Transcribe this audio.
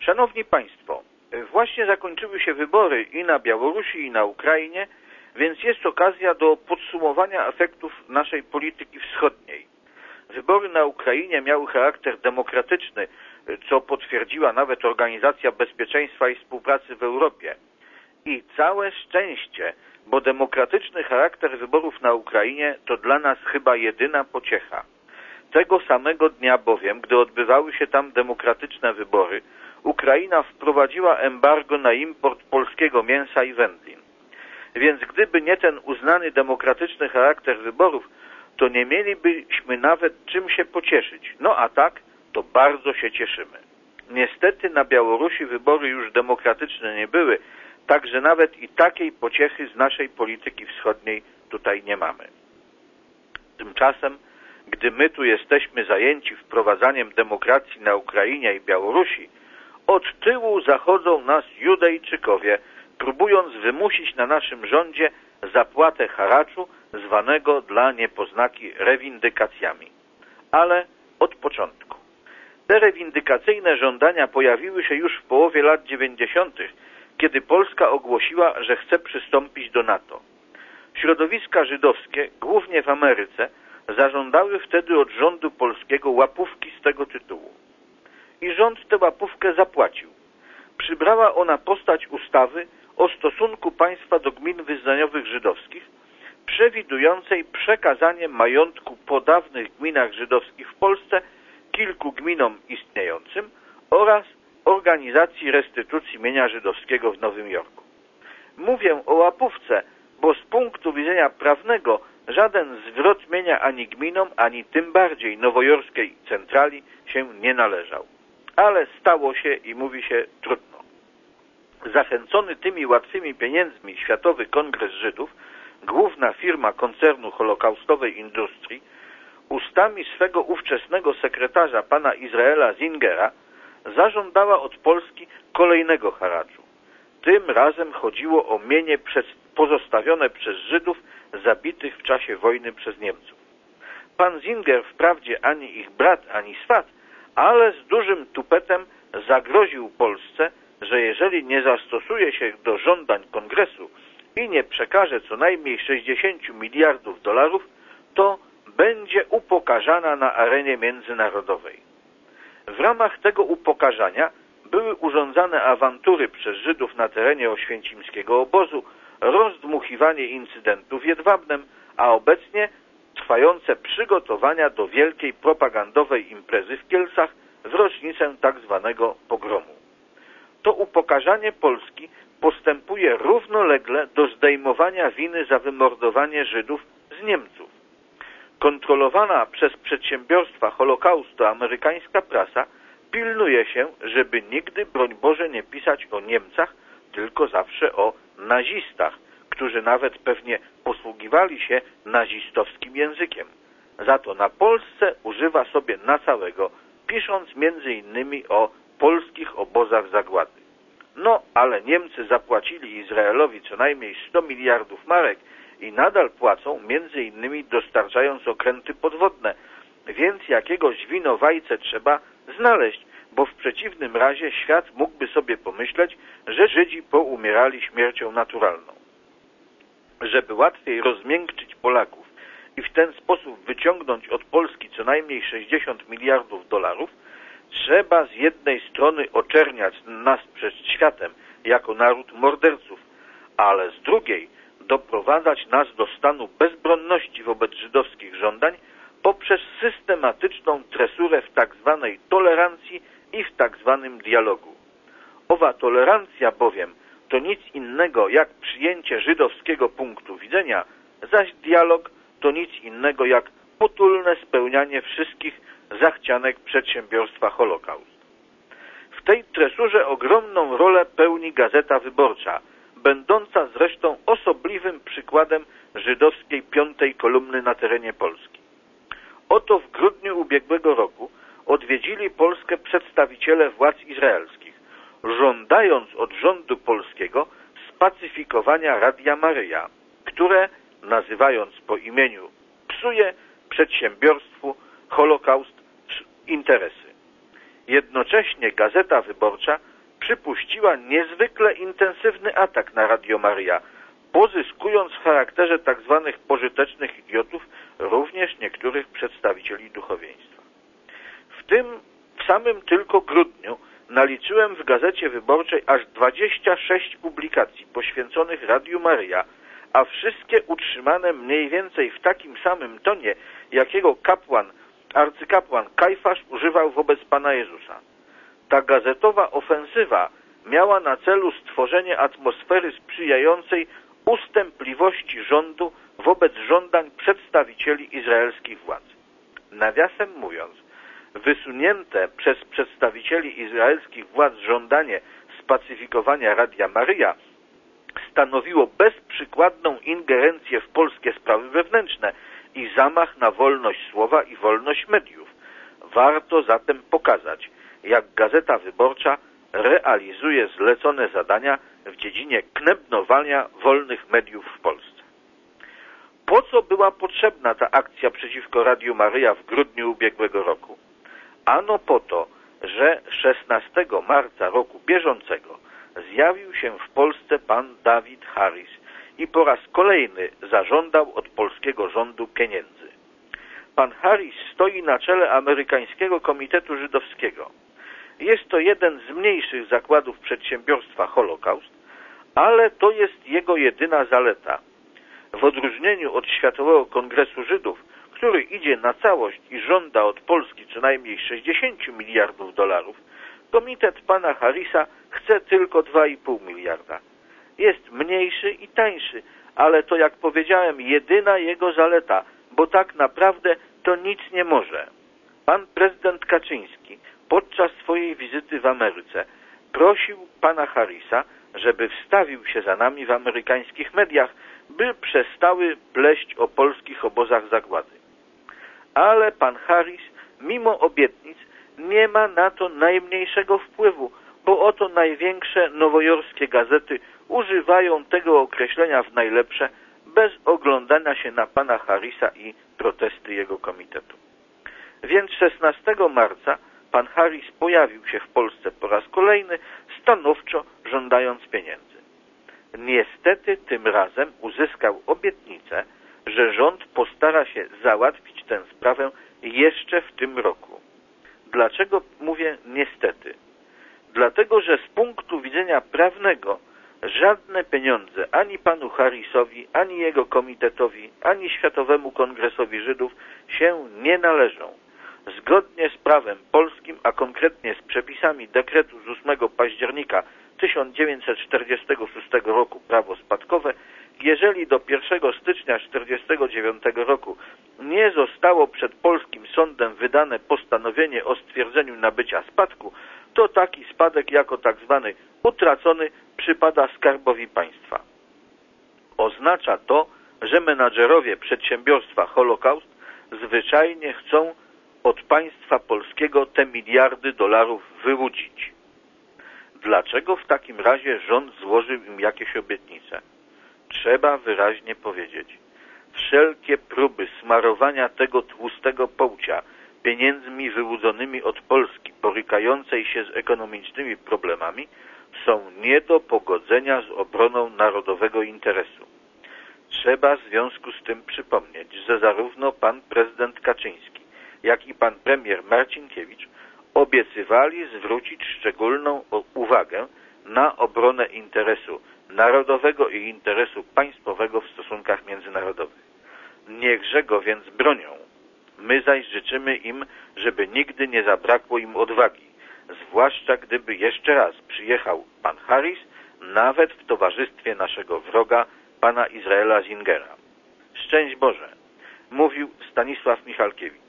Szanowni Państwo, właśnie zakończyły się wybory i na Białorusi, i na Ukrainie, więc jest okazja do podsumowania efektów naszej polityki wschodniej. Wybory na Ukrainie miały charakter demokratyczny, co potwierdziła nawet Organizacja Bezpieczeństwa i Współpracy w Europie. I całe szczęście, bo demokratyczny charakter wyborów na Ukrainie to dla nas chyba jedyna pociecha. Tego samego dnia bowiem, gdy odbywały się tam demokratyczne wybory, Ukraina wprowadziła embargo na import polskiego mięsa i wędlin. Więc gdyby nie ten uznany demokratyczny charakter wyborów, to nie mielibyśmy nawet czym się pocieszyć. No a tak, to bardzo się cieszymy. Niestety na Białorusi wybory już demokratyczne nie były, także nawet i takiej pociechy z naszej polityki wschodniej tutaj nie mamy. Tymczasem, gdy my tu jesteśmy zajęci wprowadzaniem demokracji na Ukrainie i Białorusi, od tyłu zachodzą nas Judejczykowie, próbując wymusić na naszym rządzie zapłatę haraczu, zwanego dla niepoznaki rewindykacjami. Ale od początku. Te rewindykacyjne żądania pojawiły się już w połowie lat 90., kiedy Polska ogłosiła, że chce przystąpić do NATO. Środowiska żydowskie, głównie w Ameryce, zażądały wtedy od rządu polskiego łapówki z tego tytułu. I rząd tę łapówkę zapłacił. Przybrała ona postać ustawy o stosunku państwa do gmin wyznaniowych żydowskich, przewidującej przekazanie majątku po dawnych gminach żydowskich w Polsce kilku gminom istniejącym oraz organizacji restytucji mienia żydowskiego w Nowym Jorku. Mówię o łapówce, bo z punktu widzenia prawnego żaden zwrot mienia ani gminom, ani tym bardziej nowojorskiej centrali się nie należał. Ale stało się i mówi się trudno. Zachęcony tymi łatwymi pieniędzmi Światowy Kongres Żydów, główna firma koncernu holokaustowej Industrii, ustami swego ówczesnego sekretarza pana Izraela Zingera zażądała od Polski kolejnego haraczu. Tym razem chodziło o mienie pozostawione przez Żydów zabitych w czasie wojny przez Niemców. Pan Zinger wprawdzie ani ich brat, ani swat, ale z dużym tupetem zagroził Polsce, że jeżeli nie zastosuje się do żądań Kongresu i nie przekaże co najmniej 60 miliardów dolarów, to będzie upokarzana na arenie międzynarodowej. W ramach tego upokarzania były urządzane awantury przez Żydów na terenie oświęcimskiego obozu, rozdmuchiwanie incydentów w Jedwabnem, a obecnie trwające przygotowania do wielkiej propagandowej imprezy w Kielcach w rocznicę tak zwanego pogromu. To upokarzanie Polski postępuje równolegle do zdejmowania winy za wymordowanie Żydów z Niemców. Kontrolowana przez przedsiębiorstwa Holokaustu amerykańska prasa pilnuje się, żeby nigdy, broń Boże, nie pisać o Niemcach, tylko zawsze o nazistach, którzy nawet pewnie posługiwali się nazistowskim językiem. Za to na Polsce używa sobie na całego, pisząc między innymi o polskich obozach zagłady. No, ale Niemcy zapłacili Izraelowi co najmniej 100 miliardów marek i nadal płacą, między innymi dostarczając okręty podwodne, więc jakiegoś winowajcę trzeba znaleźć, bo w przeciwnym razie świat mógłby sobie pomyśleć, że Żydzi poumierali śmiercią naturalną. Żeby łatwiej rozmiękczyć Polaków i w ten sposób wyciągnąć od Polski co najmniej 60 miliardów dolarów, trzeba z jednej strony oczerniać nas przed światem jako naród morderców, ale z drugiej doprowadzać nas do stanu bezbronności wobec żydowskich żądań poprzez systematyczną tresurę w tak zwanej tolerancji i w tak zwanym dialogu. Owa tolerancja bowiem to nic innego jak przyjęcie żydowskiego punktu widzenia, zaś dialog to nic innego jak potulne spełnianie wszystkich zachcianek przedsiębiorstwa Holokaust. W tej tresurze ogromną rolę pełni Gazeta Wyborcza, będąca zresztą osobliwym przykładem żydowskiej piątej kolumny na terenie Polski. Oto w grudniu ubiegłego roku odwiedzili Polskę przedstawiciele władz izraelskich, żądając od rządu polskiego spacyfikowania Radia Maryja, które, nazywając po imieniu, psuje przedsiębiorstwu Holokaust interesy. Jednocześnie Gazeta Wyborcza przypuściła niezwykle intensywny atak na Radio Maryja, pozyskując w charakterze tzw. pożytecznych idiotów również niektórych przedstawicieli duchowieństwa. W samym tylko grudniu naliczyłem w Gazecie Wyborczej aż 26 publikacji poświęconych Radiu Maryja, a wszystkie utrzymane mniej więcej w takim samym tonie, jakiego arcykapłan Kajfasz używał wobec Pana Jezusa. Ta gazetowa ofensywa miała na celu stworzenie atmosfery sprzyjającej ustępliwości rządu wobec żądań przedstawicieli izraelskich władz. Nawiasem mówiąc, wysunięte przez przedstawicieli izraelskich władz żądanie spacyfikowania Radia Maryja stanowiło bezprzykładną ingerencję w polskie sprawy wewnętrzne i zamach na wolność słowa i wolność mediów. Warto zatem pokazać, jak Gazeta Wyborcza realizuje zlecone zadania w dziedzinie kneblowania wolnych mediów w Polsce. Po co była potrzebna ta akcja przeciwko Radiu Maryja w grudniu ubiegłego roku? Ano po to, że 16 marca roku bieżącego zjawił się w Polsce pan David Harris i po raz kolejny zażądał od polskiego rządu pieniędzy. Pan Harris stoi na czele amerykańskiego Komitetu Żydowskiego. Jest to jeden z mniejszych zakładów przedsiębiorstwa Holokaust, ale to jest jego jedyna zaleta. W odróżnieniu od Światowego Kongresu Żydów, który idzie na całość i żąda od Polski co najmniej 60 miliardów dolarów, komitet pana Harrisa chce tylko 2,5 miliarda. Jest mniejszy i tańszy, ale to, jak powiedziałem, jedyna jego zaleta, bo tak naprawdę to nic nie może. Pan prezydent Kaczyński podczas swojej wizyty w Ameryce prosił pana Harrisa, żeby wstawił się za nami w amerykańskich mediach, by przestały pleść o polskich obozach zagłady. Ale pan Harris, mimo obietnic, nie ma na to najmniejszego wpływu, bo oto największe nowojorskie gazety używają tego określenia w najlepsze, bez oglądania się na pana Harrisa i protesty jego komitetu. Więc 16 marca pan Harris pojawił się w Polsce po raz kolejny, stanowczo żądając pieniędzy. Niestety tym razem uzyskał obietnicę, że rząd postara się załatwić tę sprawę jeszcze w tym roku. Dlaczego mówię niestety? Dlatego, że z punktu widzenia prawnego żadne pieniądze ani panu Harrisowi, ani jego komitetowi, ani Światowemu Kongresowi Żydów się nie należą. Zgodnie z prawem polskim, a konkretnie z przepisami dekretu z 8 października 1946 roku prawo spadkowe, jeżeli do 1 stycznia 1949 roku nie zostało przed polskim sądem wydane postanowienie o stwierdzeniu nabycia spadku, to taki spadek jako tak zwany utracony przypada Skarbowi Państwa. Oznacza to, że menadżerowie przedsiębiorstwa Holokaust zwyczajnie chcą od państwa polskiego te miliardy dolarów wyłudzić. Dlaczego w takim razie rząd złożył im jakieś obietnice? Trzeba wyraźnie powiedzieć, wszelkie próby smarowania tego tłustego połcia pieniędzmi wyłudzonymi od Polski borykającej się z ekonomicznymi problemami są nie do pogodzenia z obroną narodowego interesu. Trzeba w związku z tym przypomnieć, że zarówno pan prezydent Kaczyński, jak i pan premier Marcinkiewicz obiecywali zwrócić szczególną uwagę na obronę interesu narodowego i interesu państwowego w stosunkach międzynarodowych. Niechże go więc bronią. My zaś życzymy im, żeby nigdy nie zabrakło im odwagi, zwłaszcza gdyby jeszcze raz przyjechał pan Harris, nawet w towarzystwie naszego wroga, pana Izraela Zingera. Szczęść Boże, mówił Stanisław Michalkiewicz.